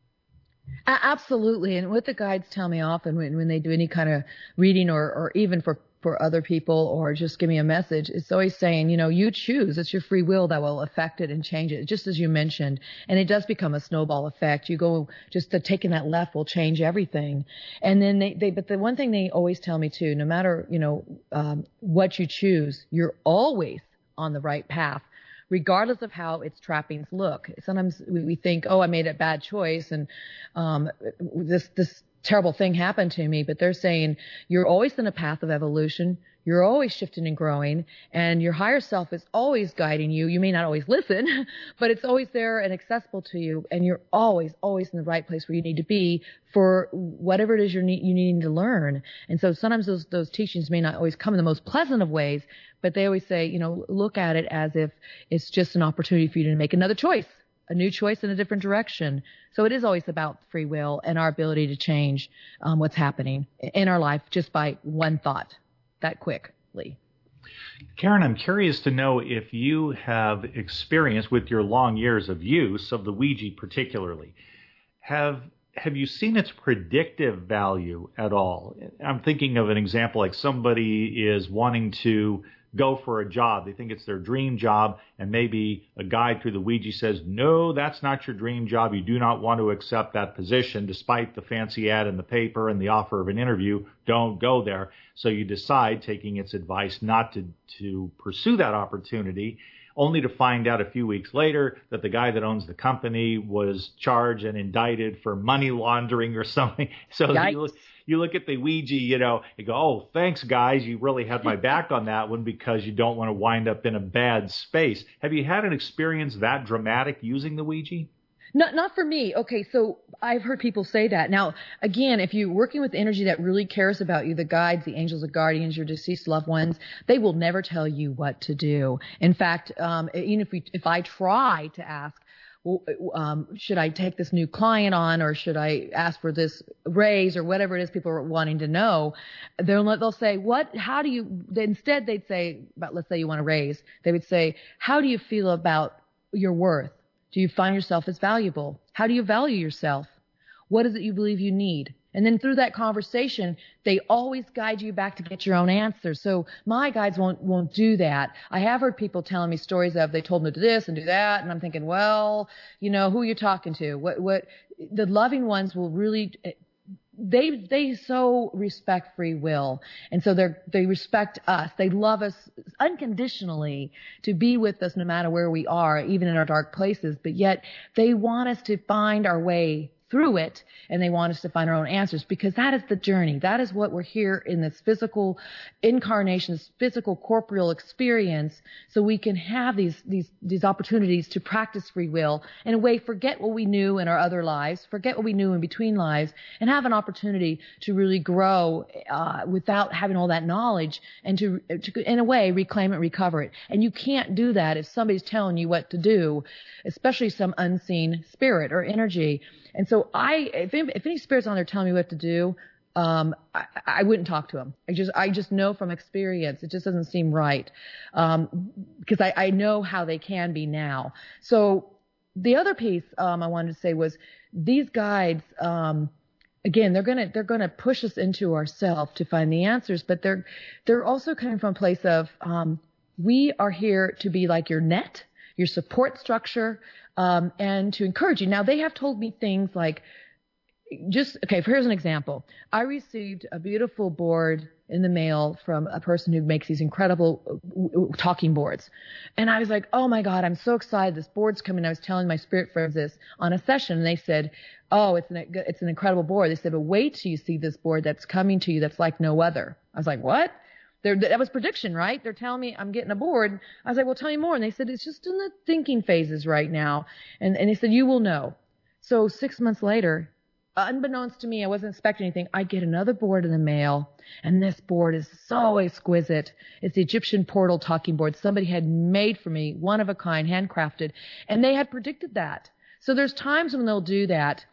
Absolutely. And what the guides tell me often when they do any kind of reading or even for other people or just give me a message, it's always saying, you choose. It's your free will that will affect it and change it, just as you mentioned. And it does become a snowball effect. You go, just taking that left will change everything. And then but the one thing they always tell me too, no matter, what you choose, you're always on the right path, regardless of how its trappings look. Sometimes we think, I made a bad choice and this terrible thing happened to me, but they're saying you're always in a path of evolution. You're always shifting and growing, and your higher self is always guiding you. You may not always listen, but it's always there and accessible to you, and you're always in the right place where you need to be for whatever it is you need to learn. And so sometimes those teachings may not always come in the most pleasant of ways, but they always say, look at it as if it's just an opportunity for you to make another choice, a new choice in a different direction. So it is always about free will and our ability to change what's happening in our life just by one thought, that quickly. Karen, I'm curious to know if you have experience with your long years of use of the Ouija particularly. Have you seen its predictive value at all? I'm thinking of an example like somebody is wanting to go for a job. They think it's their dream job, and maybe a guide through the Ouija says, no, that's not your dream job. You do not want to accept that position, despite the fancy ad in the paper and the offer of an interview. Don't go there. So you decide, taking its advice, not to pursue that opportunity, only to find out a few weeks later that the guy that owns the company was charged and indicted for money laundering or something. So you look at the Ouija, you go, oh, thanks, guys. You really had my back on that one, because you don't want to wind up in a bad space. Have you had an experience that dramatic using the Ouija? Not for me. Okay, so I've heard people say that. Now, again, if you're working with energy that really cares about you, the guides, the angels, the guardians, your deceased loved ones, they will never tell you what to do. In fact, even if I try to ask, should I take this new client on, or should I ask for this raise, or whatever it is people are wanting to know, they'll say, instead they'd say, let's say you want to raise, they would say, how do you feel about your worth? Do you find yourself as valuable? How do you value yourself? What is it you believe you need? And then through that conversation, they always guide you back to get your own answer. So my guides won't do that. I have heard people telling me stories of they told me to do this and do that, and I'm thinking, well, who are you talking to? What the loving ones will really, they so respect free will, and so they respect us. They love us unconditionally to be with us no matter where we are, even in our dark places. But yet they want us to find our way through it, and they want us to find our own answers, because that is the journey. That is what we're here in this physical incarnation, this physical corporeal experience, so we can have these opportunities to practice free will, in a way forget what we knew in our other lives, forget what we knew in between lives, and have an opportunity to really grow without having all that knowledge, and to in a way reclaim it, recover it. And you can't do that if somebody's telling you what to do, especially some unseen spirit or energy. And so if any spirit's on there telling me what to do, I wouldn't talk to them. I just know from experience, it just doesn't seem right. Because I know how they can be now. So the other piece, I wanted to say was these guides, again, they're gonna push us into ourselves to find the answers, but they're also coming from a place of, we are here to be like your net, your support structure, and to encourage you. Now, they have told me things like, here's an example. I received a beautiful board in the mail from a person who makes these incredible talking boards. And I was like, oh my God, I'm so excited. This board's coming. I was telling my spirit friends this on a session, and they said, oh, it's an incredible board. They said, but wait till you see this board that's coming to you that's like no other. I was like, what? That was prediction, right? They're telling me I'm getting a board. I was like, well, tell me more. And they said, it's just in the thinking phases right now. And they said, you will know. So 6 months later, unbeknownst to me, I wasn't expecting anything, I get another board in the mail, and this board is so exquisite. It's the Egyptian portal talking board somebody had made for me, one of a kind, handcrafted, and they had predicted that. So there's times when they'll do that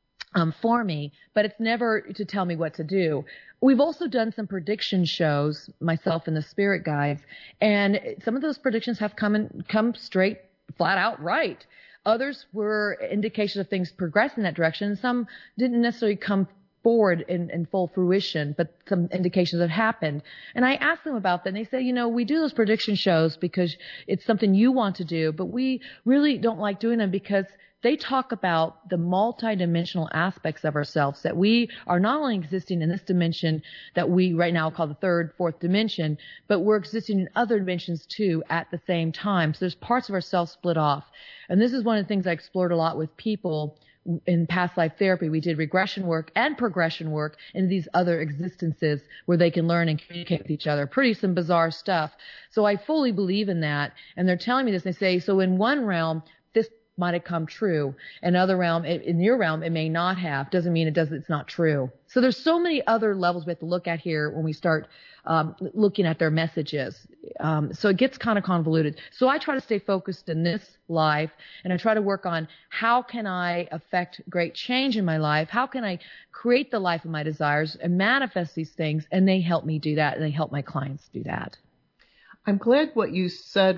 for me, but it's never to tell me what to do. We've also done some prediction shows, myself and the spirit guides, and some of those predictions have come straight, flat out right. Others were indications of things progress in that direction. Some didn't necessarily come forward in full fruition, but some indications have happened. And I asked them about that, and they say, we do those prediction shows because it's something you want to do, but we really don't like doing them because they talk about the multidimensional aspects of ourselves, that we are not only existing in this dimension that we right now call the third, fourth dimension, but we're existing in other dimensions too at the same time. So there's parts of ourselves split off. And this is one of the things I explored a lot with people in past life therapy. We did regression work and progression work in these other existences where they can learn and communicate with each other. Some bizarre stuff. So I fully believe in that. And they're telling me this, and they say, so in one realm, this might have come true. Another realm, in your realm, it may not have. Doesn't mean it's not true. So there's so many other levels we have to look at here when we start looking at their messages. So it gets kind of convoluted. So I try to stay focused in this life, and I try to work on how can I affect great change in my life? How can I create the life of my desires and manifest these things? And they help me do that, and they help my clients do that. I'm glad what you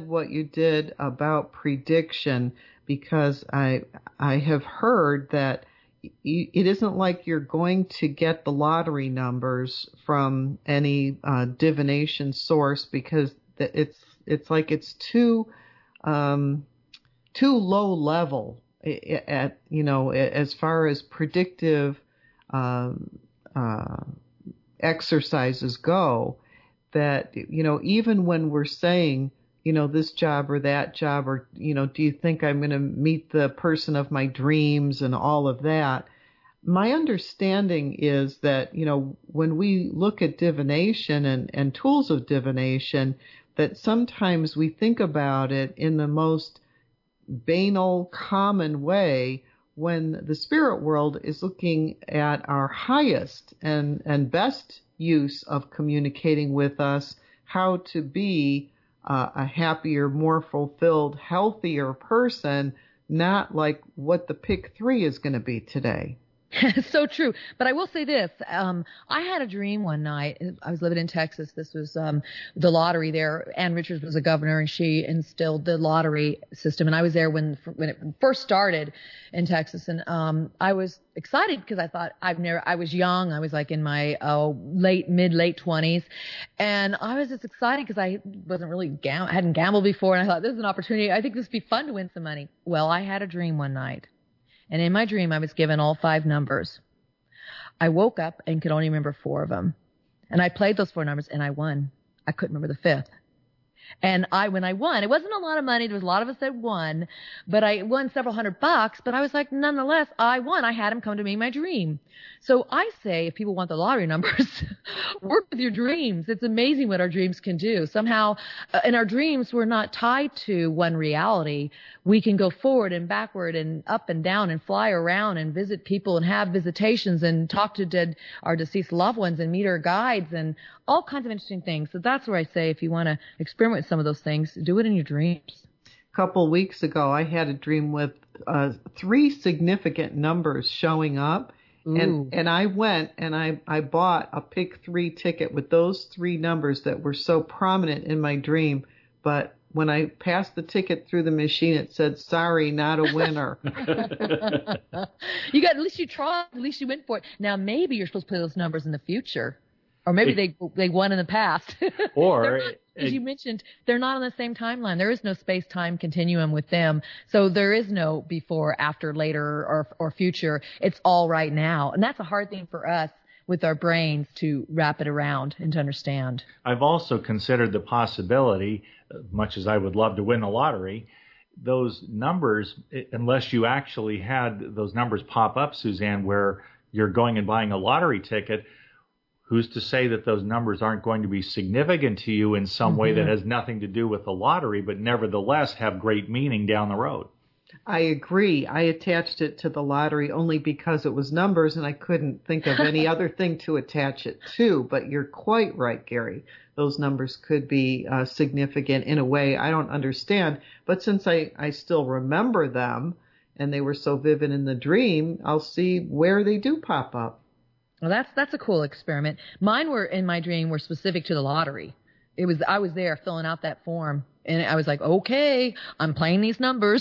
did about prediction, because I have heard that it isn't like you're going to get the lottery numbers from any divination source, because it's like it's too low level at as far as predictive exercises go, that even when we're saying this job or that job, or, do you think I'm going to meet the person of my dreams and all of that? My understanding is that, when we look at divination and tools of divination, that sometimes we think about it in the most banal, common way, when the spirit world is looking at our highest and best use of communicating with us, how to be a happier, more fulfilled, healthier person, not like what the pick 3 is going to be today. So true. But I will say this. I had a dream one night. I was living in Texas. This was the lottery there. Ann Richards was a governor, and she instilled the lottery system. And I was there when it first started in Texas. And I was excited because I thought I was young. I was like in my late 20s. And I was just excited because I wasn't really hadn't gambled before. And I thought, this is an opportunity. I think this would be fun to win some money. Well, I had a dream one night. And in my dream, I was given all 5 numbers. I woke up and could only remember 4 of them. And I played those 4 numbers, and I won. I couldn't remember the 5th. And when I won, it wasn't a lot of money. There was a lot of us that won, but I won several $100. But I was like, nonetheless, I won. I had him come to me in my dream. So I say, if people want the lottery numbers, work with your dreams. It's amazing what our dreams can do. Somehow, in our dreams, we're not tied to one reality. We can go forward and backward and up and down and fly around and visit people and have visitations and talk to our deceased loved ones and meet our guides and all kinds of interesting things. So that's where I say, if you want to experiment with some of those things, do it in your dreams. A couple weeks ago, I had a dream with 3 significant numbers showing up. And I went and I bought a pick 3 ticket with those 3 numbers that were so prominent in my dream. But when I passed the ticket through the machine, it said, sorry, not a winner. At least you tried. At least you went for it. Now, maybe you're supposed to play those numbers in the future. Or maybe they won in the past. Or, as you mentioned, they're not on the same timeline. There is no space-time continuum with them. So there is no before, after, later, or future. It's all right now. And that's a hard thing for us with our brains to wrap it around and to understand. I've also considered the possibility, much as I would love to win the lottery, those numbers, unless you actually had those numbers pop up, Suzanne, where you're going and buying a lottery ticket, who's to say that those numbers aren't going to be significant to you in some way that has nothing to do with the lottery, but nevertheless have great meaning down the road? I agree. I attached it to the lottery only because it was numbers and I couldn't think of any other thing to attach it to. But you're quite right, Gary. Those numbers could be significant in a way I don't understand. But since I still remember them and they were so vivid in the dream, I'll see where they do pop up. Well, that's a cool experiment. Mine were in my dream were specific to the lottery. I was there filling out that form, and I was like, okay, I'm playing these numbers.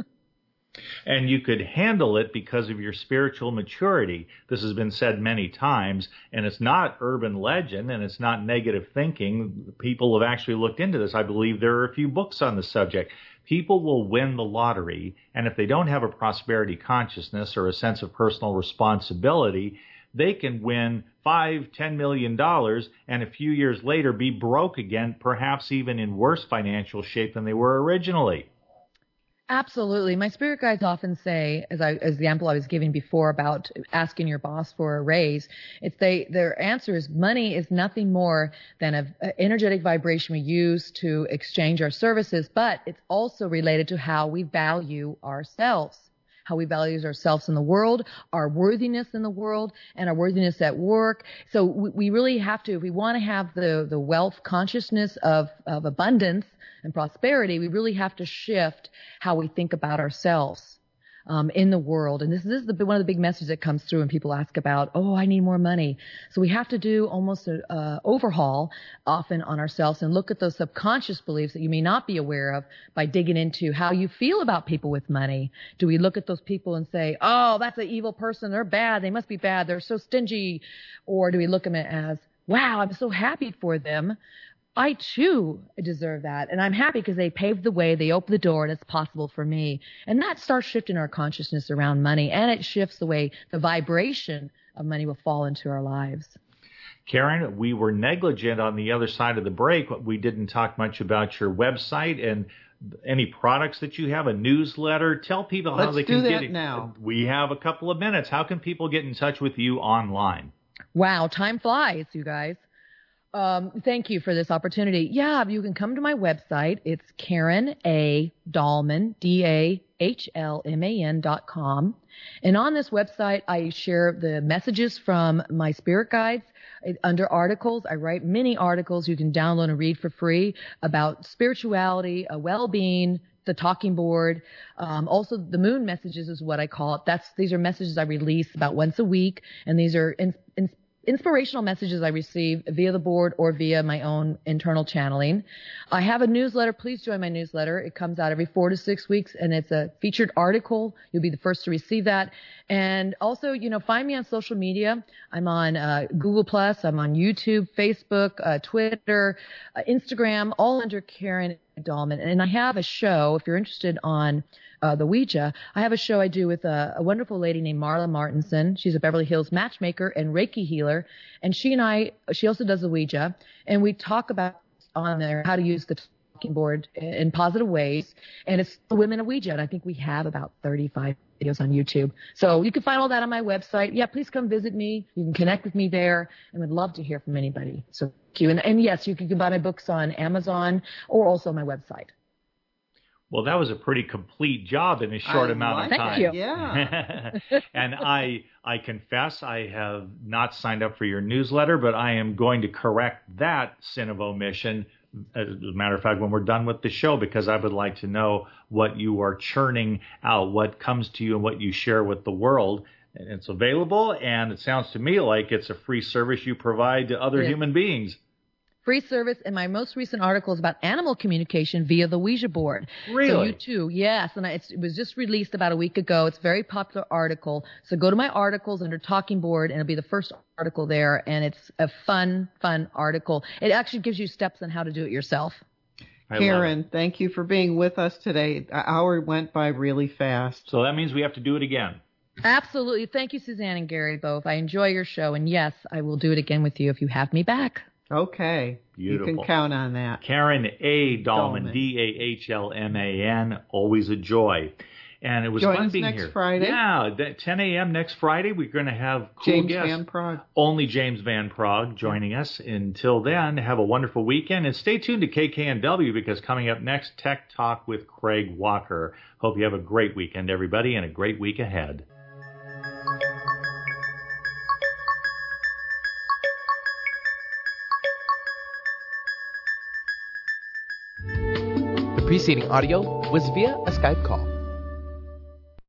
And you could handle it because of your spiritual maturity. This has been said many times, and it's not urban legend, and it's not negative thinking. People have actually looked into this. I believe there are a few books on the subject. People will win the lottery, and if they don't have a prosperity consciousness or a sense of personal responsibility, they can win $5-10 million and a few years later be broke again, perhaps even in worse financial shape than they were originally. Absolutely. My spirit guides often say, as the example I was giving before about asking your boss for a raise, their answer is money is nothing more than an energetic vibration we use to exchange our services, but it's also related to how we value ourselves. How we value ourselves in the world, our worthiness in the world, and our worthiness at work. So we really have to, if we want to have the wealth consciousness of abundance and prosperity, we really have to shift how we think about ourselves in the world. And this is one of the big messages that comes through when people ask about, I need more money. So we have to do almost an overhaul often on ourselves and look at those subconscious beliefs that you may not be aware of by digging into how you feel about people with money. Do we look at those people and say, that's an evil person, they're bad, they must be bad, they're so stingy? Or do we look at it as, wow, I'm so happy for them. I, too, deserve that. And I'm happy because they paved the way, they opened the door, and it's possible for me. And that starts shifting our consciousness around money, and it shifts the way the vibration of money will fall into our lives. Karen, we were negligent on the other side of the break. We didn't talk much about your website and any products that you have, a newsletter. Tell people how they can get it. Now. We have a couple of minutes. How can people get in touch with you online? Wow, time flies, you guys. Thank you for this opportunity. Yeah, you can come to my website. It's Karen A. Dahlman, DAHLMAN.com. And on this website, I share the messages from my spirit guides. Under articles, I write many articles you can download and read for free about spirituality, well-being, the talking board. Also, the moon messages is what I call it. These are messages I release about once a week, and these are inspirational messages I receive via the board or via my own internal channeling. I have a newsletter. Please join my newsletter. It comes out every 4 to 6 weeks, and it's a featured article. You'll be the first to receive that. And also, find me on social media. I'm on Google+. I'm on YouTube, Facebook, Twitter, Instagram, all under Karen Dahlman. And I have a show, if you're interested on the Ouija, I have a show I do with a wonderful lady named Marla Martinson. She's a Beverly Hills matchmaker and Reiki healer. And she also does the Ouija. And we talk about on there how to use the board in positive ways. And it's the Women of Ouija. And I think we have about 35 videos on YouTube. So you can find all that on my website. Yeah, please come visit me. You can connect with me there, and would love to hear from anybody. So thank you. And yes, you can buy my books on Amazon or also my website. Well, that was a pretty complete job in a short amount of time. Thank you. Yeah. And I confess I have not signed up for your newsletter, but I am going to correct that sin of omission, as a matter of fact, when we're done with the show, because I would like to know what you are churning out, what comes to you and what you share with the world. And it's available, and it sounds to me like it's a free service you provide to other human beings. Free service, and my most recent article is about animal communication via the Ouija board. Really? So you too, yes. And it was just released about a week ago. It's a very popular article. So go to my articles under Talking Board, and it'll be the first article there. And it's a fun article. It actually gives you steps on how to do it yourself. Karen, thank you for being with us today. An hour went by really fast. So that means we have to do it again. Absolutely. Thank you, Suzanne and Gary, both. I enjoy your show. And yes, I will do it again with you if you have me back. Okay. Beautiful. You can count on that. Karen A. Dahlman, Dahlman, always a joy. And it was Join fun us being next here. Friday. Yeah, 10 a.m. next Friday. We're going to have cool James guests. Van Prague. Only James Van Prague joining us. Until then, have a wonderful weekend. And stay tuned to KKNW, because coming up next, Tech Talk with Craig Walker. Hope you have a great weekend, everybody, and a great week ahead. The preceding audio was via a Skype call.